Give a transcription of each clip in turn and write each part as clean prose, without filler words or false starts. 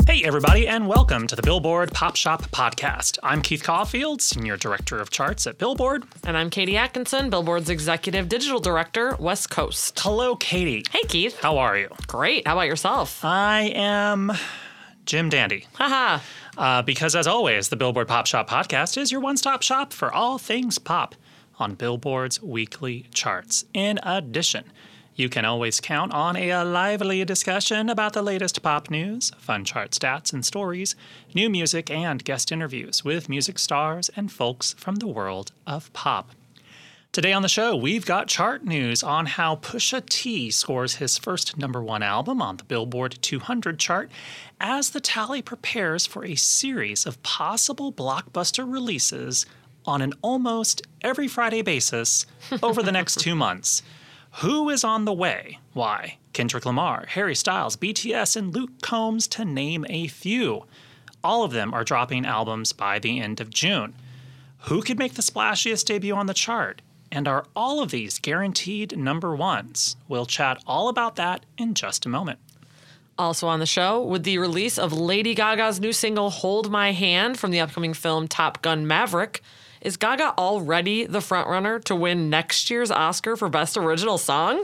Hey, everybody, and welcome to the Billboard Pop Shop Podcast. I'm Keith Caulfield, Senior Director of Charts at Billboard. And I'm Katie Atkinson, Billboard's Executive Digital Director, West Coast. Hello, Katie. Hey, Keith. How are you? Great. How about yourself? I am Jim Dandy. Haha. Because, as always, the Billboard Pop Shop Podcast is your one-stop shop for all things pop on Billboard's weekly charts. In addition, you can always count on a lively discussion about the latest pop news, fun chart stats and stories, new music, and guest interviews with music stars and folks from the world of pop. Today on the show, we've got chart news on how Pusha T scores his first #1 album on the Billboard 200 chart as the tally prepares for a series of possible blockbuster releases on an almost every Friday basis over the next 2 months. Who is on the way? Why? Kendrick Lamar, Harry Styles, BTS, and Luke Combs, to name a few. All of them are dropping albums by the end of June. Who could make the splashiest debut on the chart? And are all of these guaranteed #1s? We'll chat all about that in just a moment. Also on the show, with the release of Lady Gaga's new single, Hold My Hand, from the upcoming film Top Gun Maverick, is Gaga already the frontrunner to win next year's Oscar for Best Original Song?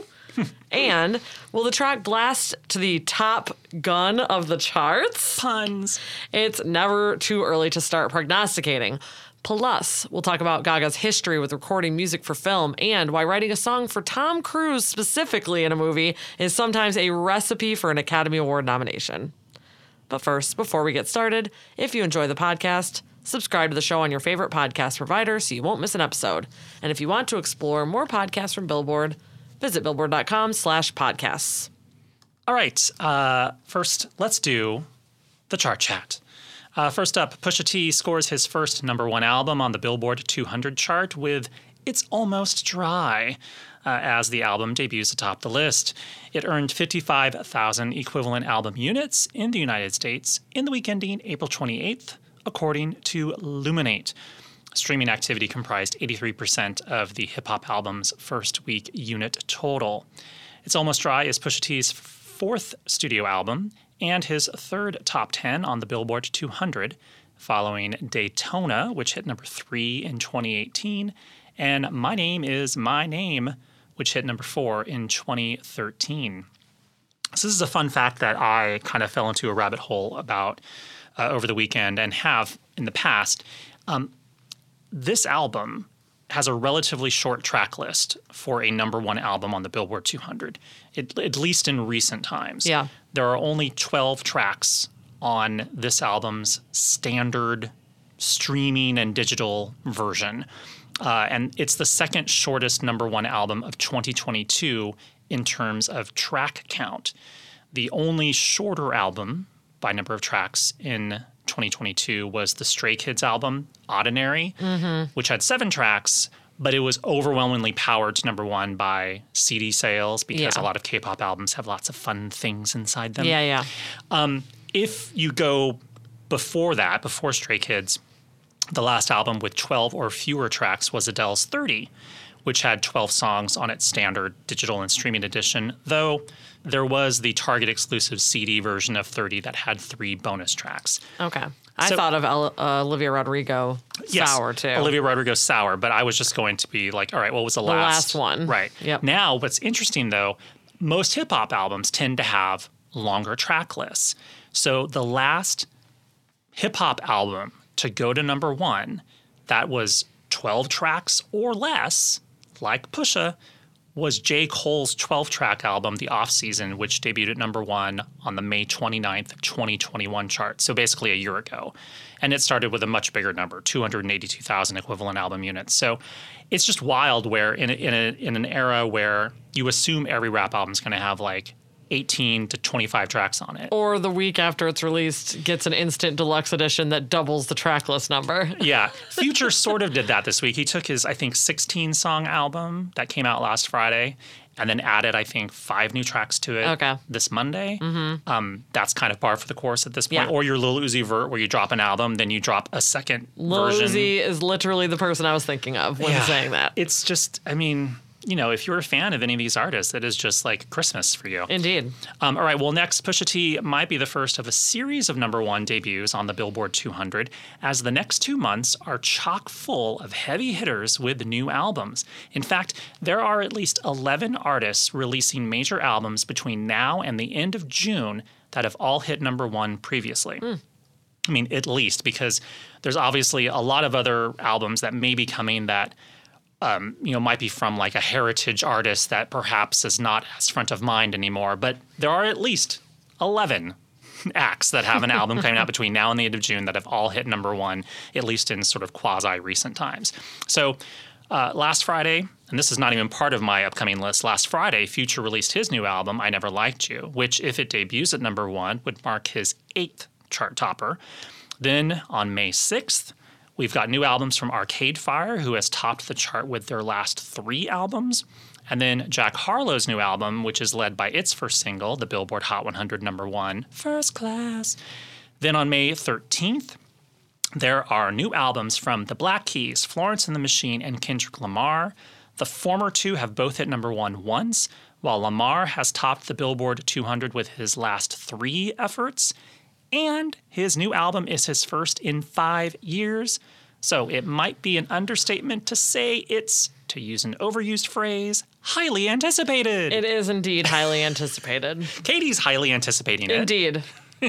And will the track blast to the top gun of the charts? Puns. It's never too early to start prognosticating. Plus, we'll talk about Gaga's history with recording music for film and why writing a song for Tom Cruise specifically in a movie is sometimes a recipe for an Academy Award nomination. But first, before we get started, if you enjoy the podcast, subscribe to the show on your favorite podcast provider so you won't miss an episode. And if you want to explore more podcasts from Billboard, visit billboard.com/podcasts. All right. First, let's do the chart chat. First up, Pusha T scores his first #1 album on the Billboard 200 chart with It's Almost Dry, as the album debuts atop the list. It earned 55,000 equivalent album units in the United States in the week ending April 28th, according to Luminate. Streaming activity comprised 83% of the hip-hop album's first week unit total. It's Almost Dry is Pusha T's fourth studio album and his third top 10 on the Billboard 200, following Daytona, which hit #3 in 2018, and My Name Is My Name, which hit #4 in 2013. So this is a fun fact that I kind of fell into a rabbit hole about over the weekend and have in the past. This album has a relatively short track list for a #1 album on the Billboard 200, at least in recent times. Yeah. There are only 12 tracks on this album's standard streaming and digital version. And it's the second shortest #1 album of 2022 in terms of track count. The only shorter album by number of tracks in 2022 was the Stray Kids album, Ordinary, which had 7 tracks, but it was overwhelmingly powered to #1 by CD sales because a lot of K-pop albums have lots of fun things inside them. Yeah. If you go before that, before Stray Kids, the last album with 12 or fewer tracks was Adele's 30, which had 12 songs on its standard digital and streaming edition, though there was the Target exclusive CD version of 30 that had 3 bonus tracks. Okay. I thought of Olivia Rodrigo Sour, too. Olivia Rodrigo Sour, but I was just going to be like, all right, what was the last one? Right. Yep. Now, what's interesting, though, most hip-hop albums tend to have longer track lists. So the last hip-hop album to go to #1 that was 12 tracks or less, like Pusha, was J. Cole's 12-track album, The Offseason, which debuted at #1 on the May 29th, 2021 chart, so basically a year ago. And it started with a much bigger number, 282,000 equivalent album units. So it's just wild where in an era where you assume every rap album is going to have like 18 to 25 tracks on it. Or the week after it's released gets an instant deluxe edition that doubles the track list number. Yeah. Future sort of did that this week. He took his, I think, 16-song album that came out last Friday and then added, I think, 5 new tracks to it this Monday. That's kind of par for the course at this point. Yeah. Or your Lil Uzi Vert, where you drop an album, then you drop a second Lil version. Uzi is literally the person I was thinking of when saying that. It's just, I mean, if you're a fan of any of these artists, it is just like Christmas for you. Indeed. All right. Well, next, Pusha T might be the first of a series of number one debuts on the Billboard 200, as the next 2 months are chock full of heavy hitters with new albums. In fact, there are at least 11 artists releasing major albums between now and the end of June that have all hit number one previously. I mean, at least, because there's obviously a lot of other albums that may be coming that might be from like a heritage artist that perhaps is not as front of mind anymore. But there are at least 11 acts that have an album coming out between now and the end of June that have all hit number one, at least in sort of quasi-recent times. So last Friday, and this is not even part of my upcoming list, last Friday, Future released his new album, I Never Liked You, which, if it debuts at number one, would mark his 8th chart topper. Then on May 6th, we've got new albums from Arcade Fire, who has topped the chart with their last 3 albums. And then Jack Harlow's new album, which is led by its first single, the Billboard Hot 100 number one, First Class. Then on May 13th, there are new albums from the Black Keys, Florence and the Machine, and Kendrick Lamar. The former two have both hit number one once, while Lamar has topped the Billboard 200 with his last 3 efforts. And his new album is his first in 5 years. So it might be an understatement to say it's, to use an overused phrase, highly anticipated. It is indeed highly anticipated. Katie's highly anticipating it. Indeed.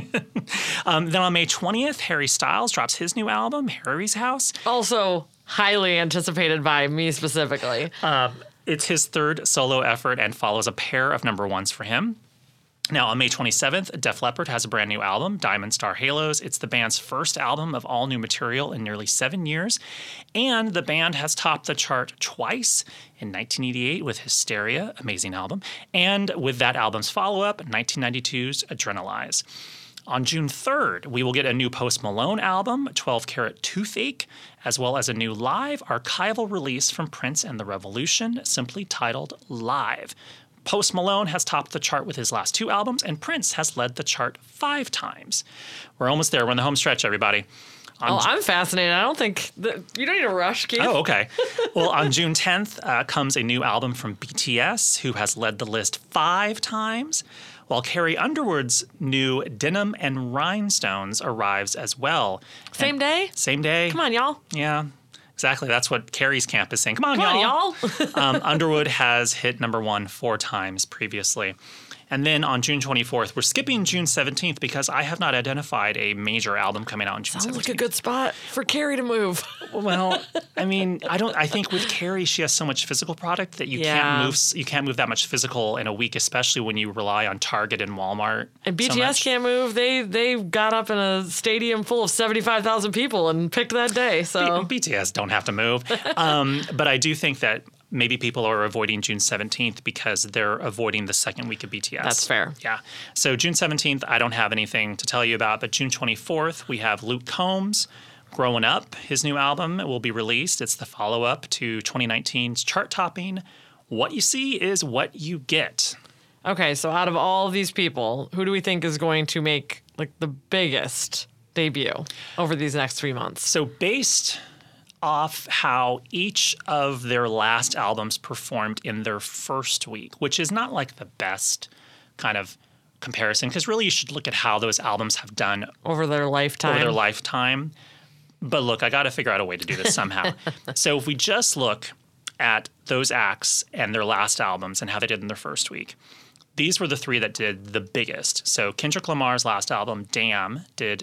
Then on May 20th, Harry Styles drops his new album, Harry's House. Also highly anticipated by me specifically. It's his 3rd solo effort and follows a pair of number ones for him. Now, on May 27th, Def Leppard has a brand new album, Diamond Star Halos. It's the band's first album of all new material in nearly 7 years. And the band has topped the chart twice, in 1988 with Hysteria, amazing album, and with that album's follow-up, 1992's Adrenalize. On June 3rd, we will get a new Post Malone album, 12 Carat Toothache, as well as a new live archival release from Prince and the Revolution, simply titled Live. Post Malone has topped the chart with his last 2 albums, and Prince has led the chart 5 times. We're almost there. We're in the home stretch, everybody. I'm fascinated. I don't think you don't need to rush, Keith. Oh, okay. Well, on June 10th comes a new album from BTS, who has led the list 5 times, while Carrie Underwood's new Denim and Rhinestones arrives as well. Same day? Same day. Come on, y'all. Yeah. Exactly. That's what Carrie's camp is saying. Come on, y'all. Underwood has hit number one 4 times previously. And then on June 24th, we're skipping June 17th because I have not identified a major album coming out on June 17th. Sounds like a good spot for Carrie to move. Well, I mean, I think with Carrie, she has so much physical product that you can't move that much physical in a week, especially when you rely on Target and Walmart. And BTS can't move. They got up in a stadium full of 75,000 people and picked that day. So BTS don't have to move. But I do think that maybe people are avoiding June 17th because they're avoiding the second week of BTS. That's fair. Yeah. So June 17th, I don't have anything to tell you about, but June 24th, we have Luke Combs, Growing Up. His new album will be released. It's the follow-up to 2019's chart-topping What You See Is What You Get. Okay, so out of all of these people, who do we think is going to make like the biggest debut over these next 3 months? So based off how each of their last albums performed in their first week, which is not like the best kind of comparison, because really you should look at how those albums have done over their lifetime. But look, I got to figure out a way to do this somehow. So if we just look at those acts and their last albums and how they did in their first week, these were the 3 that did the biggest. So Kendrick Lamar's last album, Damn, did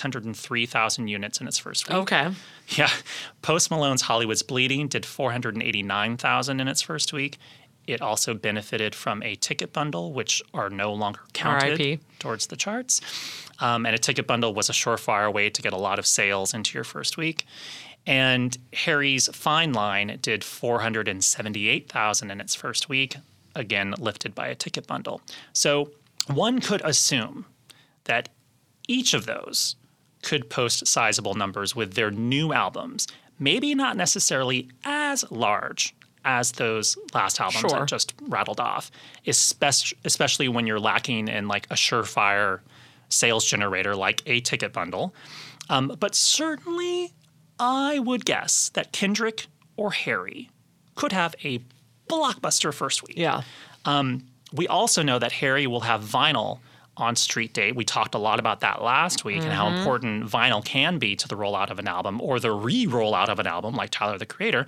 603,000 units in its first week. Okay. Yeah. Post Malone's Hollywood's Bleeding did 489,000 in its first week. It also benefited from a ticket bundle, which are no longer counted RIP. towards the charts. And a ticket bundle was a surefire way to get a lot of sales into your first week. And Harry's Fine Line did 478,000 in its first week, again, lifted by a ticket bundle. So one could assume that each of those could post sizable numbers with their new albums, maybe not necessarily as large as those last albums I just rattled off, especially when you're lacking in like a surefire sales generator like a ticket bundle. But certainly I would guess that Kendrick or Harry could have a blockbuster first week. Yeah. We also know that Harry will have vinyl on Street Date. We talked a lot about that last week and how important vinyl can be to the rollout of an album or the re-rollout of an album like Tyler, the Creator.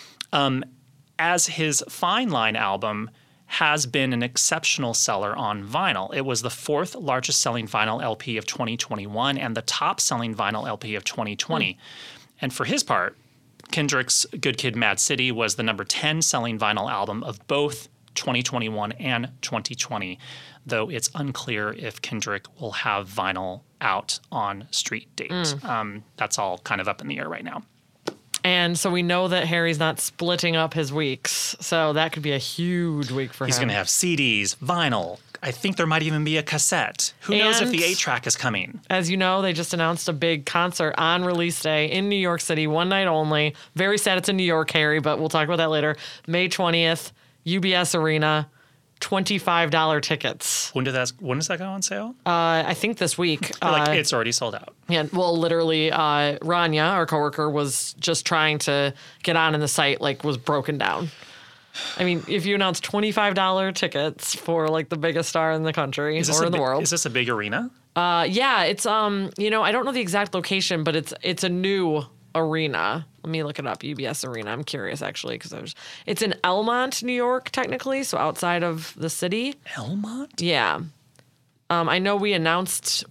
As his Fine Line album has been an exceptional seller on vinyl. It was the 4th largest selling vinyl LP of 2021 and the top selling vinyl LP of 2020. And for his part, Kendrick's Good Kid, Mad City was the number 10 selling vinyl album of both 2021 and 2020, though it's unclear if Kendrick will have vinyl out on Street Date. That's all kind of up in the air right now. And so we know that Harry's not splitting up his weeks, so that could be a huge week for him. He's going to have CDs, vinyl. I think there might even be a cassette. Who knows if the 8-track is coming? As you know, they just announced a big concert on release day in New York City, one night only. Very sad it's in New York, Harry, but we'll talk about that later. May 20th. UBS Arena, $25 tickets. When does that go on sale? I think this week. It's already sold out. Yeah, well, literally, Rania, our coworker, was just trying to get on in the site, was broken down. I mean, if you announce $25 tickets for the biggest star in the country or in the world. Is this a big arena? Yeah, it's I don't know the exact location, but it's a new arena. Let me look it up. UBS Arena. I'm curious actually because it's in Elmont, New York, technically, so outside of the city. Elmont? Yeah. I know we announced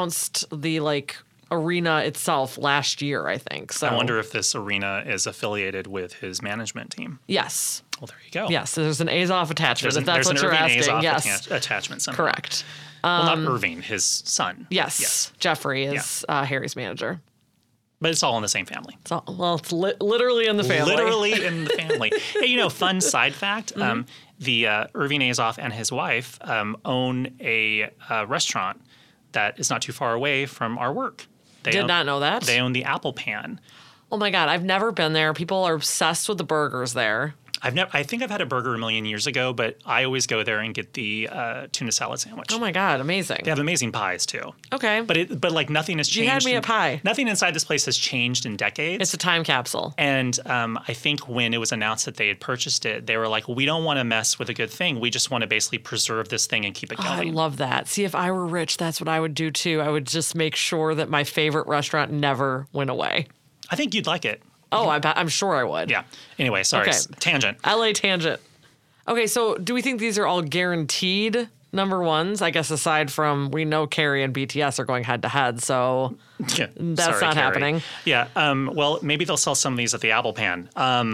the arena itself last year, I think. So I wonder if this arena is affiliated with his management team. Yes. Well, there you go. Yes, there's an Azov attachment. If that's what you're Irving asking. Azoff Yes. attachment somehow. Correct. Well, not Irving, his son. Yes. Jeffrey is Harry's manager. But it's all in the same family. It's literally in the family. Literally in the family. Hey, fun side fact. The Irving Azoff and his wife own a restaurant that is not too far away from our work. Did not know that. They own the Apple Pan. Oh my God, I've never been there. People are obsessed with the burgers there. I think I've had a burger a million years ago, but I always go there and get the tuna salad sandwich. Oh my God, amazing. They have amazing pies too. Okay. But nothing has changed. You had me at pie. Nothing inside this place has changed in decades. It's a time capsule. And I think when it was announced that they had purchased it, they were like, we don't want to mess with a good thing. We just want to basically preserve this thing and keep it going. I love that. See, if I were rich, that's what I would do too. I would just make sure that my favorite restaurant never went away. I think you'd like it. Oh, I'm sure I would. Yeah. Anyway, sorry. Okay. Tangent. LA tangent. Okay, so do we think these are all guaranteed number ones? I guess aside from we know Carrie and BTS are going head to head, so that's not happening. Yeah. Well, maybe they'll sell some of these at the Apple Pan.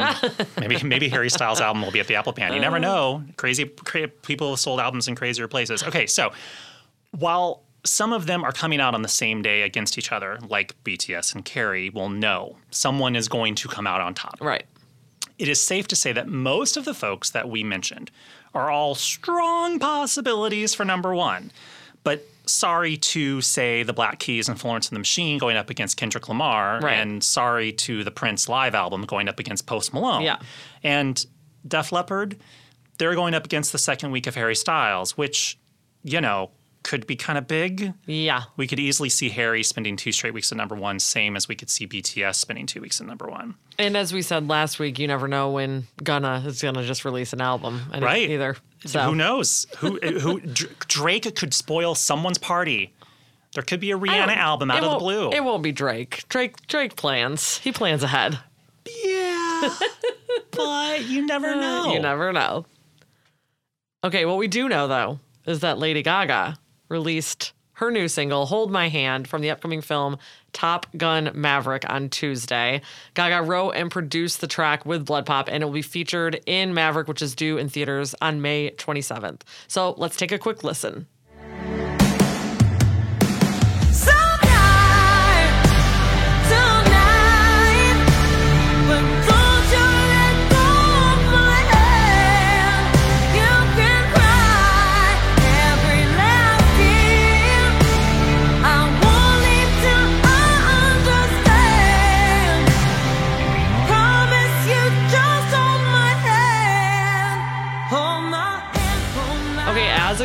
Maybe Harry Styles' album will be at the Apple Pan. You never know. Crazy people have sold albums in crazier places. Okay, so while some of them are coming out on the same day against each other, like BTS and Carrie, well, no, someone is going to come out on top. Right. It is safe to say that most of the folks that we mentioned are all strong possibilities for number one. But sorry to say the Black Keys and Florence and the Machine going up against Kendrick Lamar, right. And sorry to the Prince live album going up against Post Malone. Yeah. And Def Leppard, they're going up against the second week of Harry Styles, which, could be kind of big. Yeah. We could easily see Harry spending 2 straight weeks at number one, same as we could see BTS spending 2 weeks at number one. And as we said last week, you never know when Gunna is going to just release an album. Right. Either. So. Who knows? Drake could spoil someone's party. There could be a Rihanna album out of the blue. It won't be Drake. Drake plans. He plans ahead. Yeah. But you never know. You never know. Okay, what we do know, though, is that Lady Gaga released her new single, Hold My Hand, from the upcoming film Top Gun Maverick on Tuesday. Gaga wrote and produced the track with Blood Pop, and it will be featured in Maverick, which is due in theaters on May 27th. So let's take a quick listen.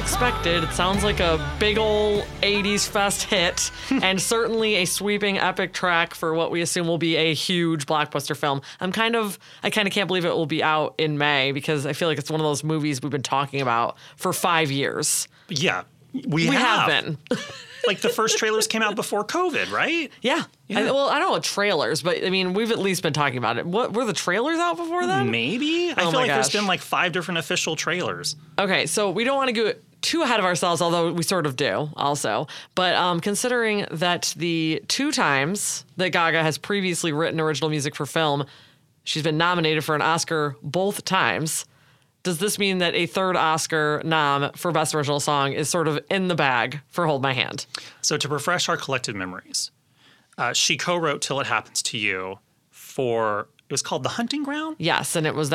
expected. It sounds like a big ol' 80s fest hit, and certainly a sweeping epic track for what we assume will be a huge blockbuster film. I kind of can't believe it will be out in May, because I feel like it's one of those movies we've been talking about for 5 years. Yeah, we have been. Like the first trailers came out before COVID, right? Yeah. Yeah. I don't know trailers, but I mean, we've at least been talking about it. What were the trailers out before then? Maybe. I feel like there's been like 5 different official trailers. Okay, so we don't want to go too ahead of ourselves, although we sort of do also. But considering that the 2 times that Gaga has previously written original music for film, she's been nominated for an Oscar both times. Does this mean that a 3rd Oscar nom for Best Original Song is sort of in the bag for Hold My Hand? So to refresh our collective memories, she co-wrote Till It Happens to You for, it was called The Hunting Ground? Yes, and that was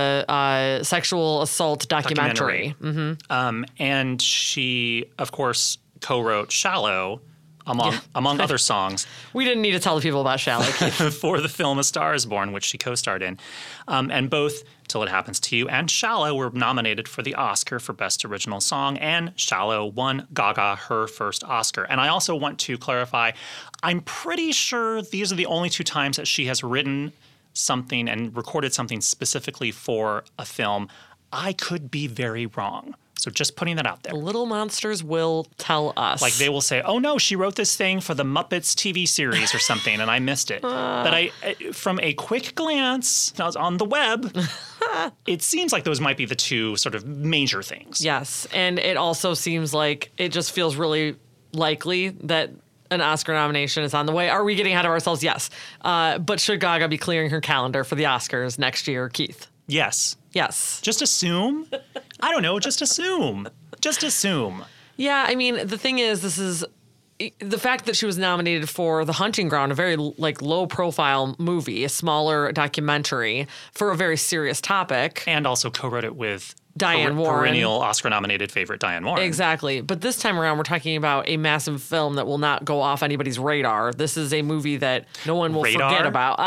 a sexual assault documentary. Mm-hmm. And she, of course, co-wrote Shallow, among other songs. We didn't need to tell the people about Shallow. For the film A Star Is Born, which she co-starred in. And both Till It Happens to You and Shallow were nominated for the Oscar for Best Original Song, and Shallow won Gaga her first Oscar. And I also want to clarify, I'm pretty sure these are the only 2 times that she has written something and recorded something specifically for a film. I could be very wrong. So just putting that out there. The Little Monsters will tell us. Like they will say, oh no, she wrote this thing for the Muppets TV series or something and I missed it. But from a quick glance on the web, it seems like those might be the 2 sort of major things. Yes, and it also seems like it just feels really likely that an Oscar nomination is on the way. Are we getting ahead of ourselves? Yes. But should Gaga be clearing her calendar for the Oscars next year, Keith? Yes. Yes. Just assume. I don't know. Just assume. Just assume. Yeah, I mean, the thing is, this is the fact that she was nominated for The Hunting Ground, a very low-profile movie, a smaller documentary for a very serious topic. And also co-wrote it with Diane Warren. Perennial Oscar-nominated favorite Diane Warren. Exactly. But this time around, we're talking about a massive film that will not go off anybody's radar. This is a movie that no one will forget about.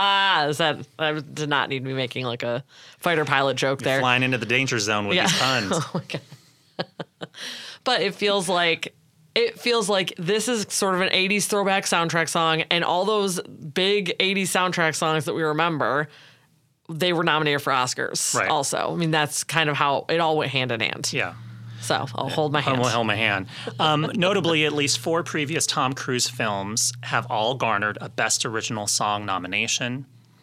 I did not need to be making like a fighter pilot joke there. Flying into the danger zone with these puns. Oh my God. But it feels like this is sort of an 80s throwback soundtrack song, and all those big 80s soundtrack songs that we remember, they were nominated for Oscars also. I mean, that's kind of how it all went hand in hand. Yeah. So I'll hold my hand. I'll hold my hand. Notably, at least 4 previous Tom Cruise films have all garnered a Best Original Song nomination.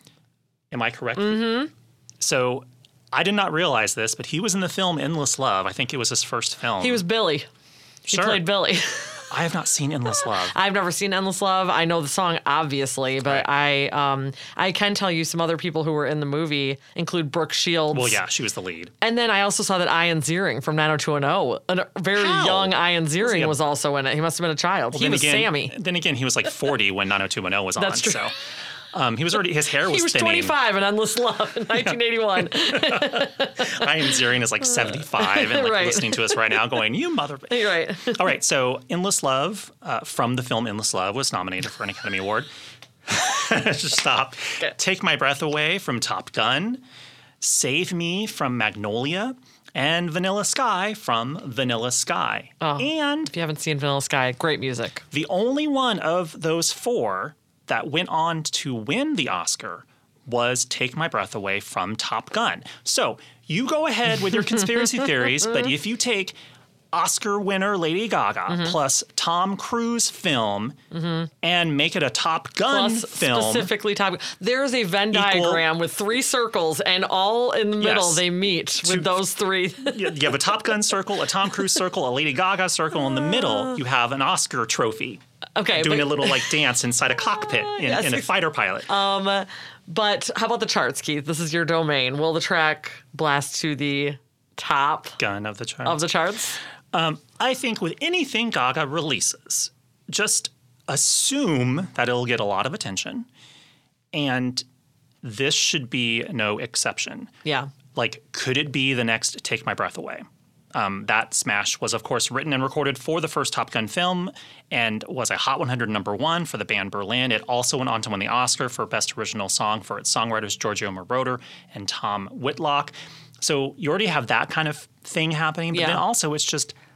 Am I correct? Mm-hmm. So I did not realize this, but he was in the film Endless Love. I think it was his first film. He was Billy. He played Billy. I have not seen Endless Love. I've never seen Endless Love. I know the song, obviously, but I can tell you some other people who were in the movie include Brooke Shields. Well, yeah, she was the lead. And then I also saw that Ian Ziering from 90210, a very young Ian Ziering was also in it. He must have been a child. Well, he was Sammy. Then again, he was like 40 when 90210 was on. That's true. So. He was already, his hair was thinning. He was 25 in Endless Love in 1981. Ian Ziering is like 75 and like listening to us right now going, you mother... You're right. All right, so Endless Love, from the film Endless Love, was nominated for an Academy Award. Just stop. Okay. Take My Breath Away from Top Gun, Save Me from Magnolia, and Vanilla Sky from Vanilla Sky. Oh, and if you haven't seen Vanilla Sky, great music. The only one of those 4 that went on to win the Oscar was Take My Breath Away from Top Gun. So you go ahead with your conspiracy theories, but if you take Oscar winner Lady Gaga plus Tom Cruise film and make it a Top Gun film. Specifically Top Gun. There's a Venn diagram with 3 circles, and all in the middle they meet with those 3. You have a Top Gun circle, a Tom Cruise circle, a Lady Gaga circle. In the middle, you have an Oscar trophy. Okay, doing a little like dance inside a cockpit in a fighter pilot. But how about the charts, Keith? This is your domain. Will the track blast to the top gun of the charts? Of the charts? I think with anything Gaga releases, just assume that it'll get a lot of attention, and this should be no exception. Yeah. Like, could it be the next Take My Breath Away? That smash was, of course, written and recorded for the first Top Gun film and was a Hot 100 #1 for the band Berlin. It also went on to win the Oscar for Best Original Song for its songwriters Giorgio Moroder and Tom Whitlock. So you already have that kind of thing happening. But then also it's just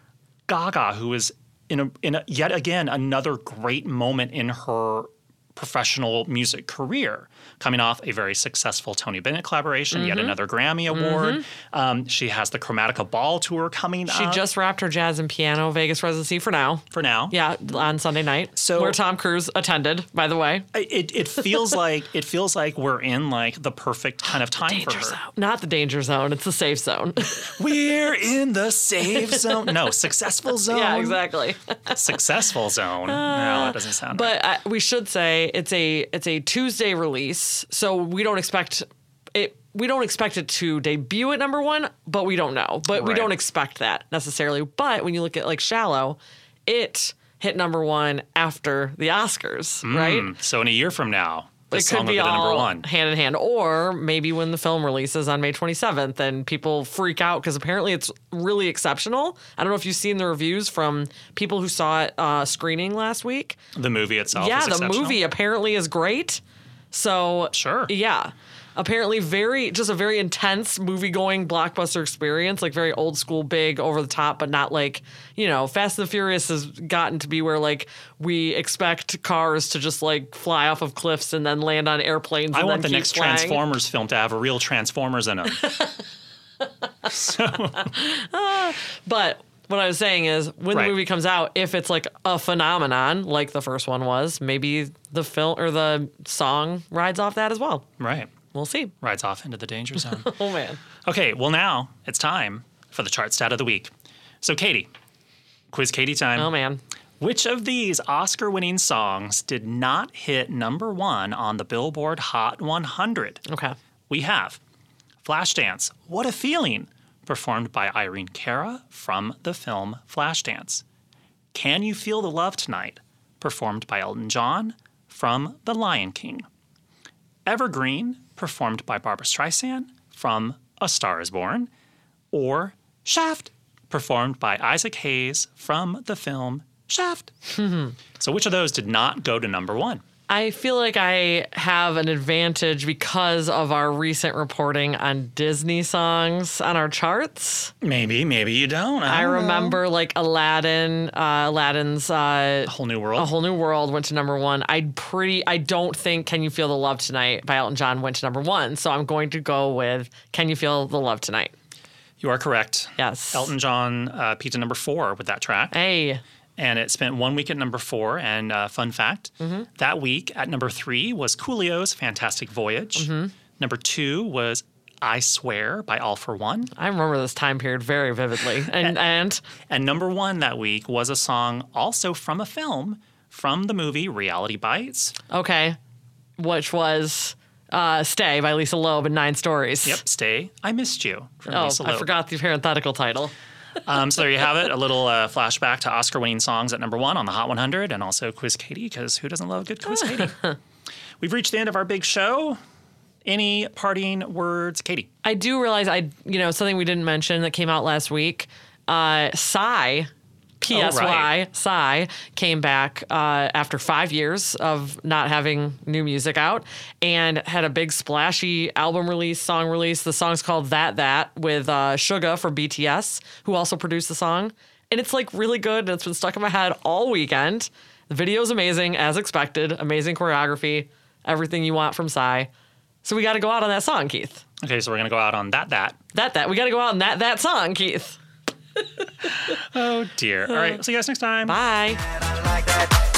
Gaga, who is in yet again another great moment in her professional music career, coming off a very successful Tony Bennett collaboration, yet another Grammy Award. She has the Chromatica Ball tour coming up. She just wrapped her jazz and piano Vegas residency for now. Yeah, on Sunday night, where Tom Cruise attended, by the way. It feels like we're in like the perfect kind of time for her. Zone. Not the danger zone, it's the safe zone. We're in the safe zone. No, successful zone. Yeah, exactly. Successful zone. No, that doesn't sound right. But we should say it's a Tuesday release, so we don't expect it. We don't expect it to debut at number one, but we don't know. But we don't expect that necessarily. But when you look at like Shallow, it hit number one after the Oscars, right? So in a year from now, it could be all hand in hand. Or maybe when the film releases on May 27th and people freak out because apparently it's really exceptional. I don't know if you've seen the reviews from people who saw it screening last week. The movie itself is exceptional? The movie apparently is great. So, sure. Yeah. Apparently just a very intense movie-going blockbuster experience, like very old school, big, over the top, but not like, Fast and the Furious has gotten to be where like we expect cars to just like fly off of cliffs and then land on airplanes. I want the next Transformers film to have real Transformers in them. But what I was saying is when the movie comes out, if it's like a phenomenon like the first one was, maybe the film or the song rides off that as well. Right. We'll see. Rides off into the danger zone. Oh, man. Okay, well, now it's time for the chart stat of the week. So, Katie, quiz Katie time. Oh, man. Which of these Oscar-winning songs did not hit number one on the Billboard Hot 100? Okay. We have Flashdance, What a Feeling, performed by Irene Cara from the film Flashdance. Can You Feel the Love Tonight, performed by Elton John from The Lion King. Evergreen, performed by Barbra Streisand from A Star is Born, or Shaft, performed by Isaac Hayes from the film Shaft. So which of those did not go to number one? I feel like I have an advantage because of our recent reporting on Disney songs on our charts. Maybe you don't. I don't remember like Aladdin's A Whole New World. A Whole New World went to number one. I don't think Can You Feel the Love Tonight by Elton John went to number one. So I'm going to go with Can You Feel the Love Tonight. You are correct. Yes. Elton John peaked at number 4 with that track. Hey. And it spent 1 week at number 4. And fun fact, that week at number 3 was Coolio's Fantastic Voyage. Number 2 was I Swear by All For One. I remember this time period very vividly. And number 1 that week was a song also from a film from the movie Reality Bites. Okay. Which was Stay by Lisa Loeb and 9 Stories. Yep, Stay, I Missed You from Lisa Loeb. I forgot the parenthetical title. So there you have it, a little flashback to Oscar-winning songs at number 1 on the Hot 100, and also Quiz Katie, because who doesn't love a good Quiz Katie? We've reached the end of our big show. Any parting words, Katie? I do realize something we didn't mention that came out last week. Psy, PSY, Psy, came back after 5 years of not having new music out and had a big splashy album release, song release. The song's called That with Suga from BTS, who also produced the song. And it's like really good and it's been stuck in my head all weekend. The video's amazing, as expected. Amazing choreography, everything you want from Psy. So we got to go out on that song, Keith. Okay, so we're going to go out on That. We got to go out on that song, Keith. Oh, dear. All right. See you guys next time. Bye.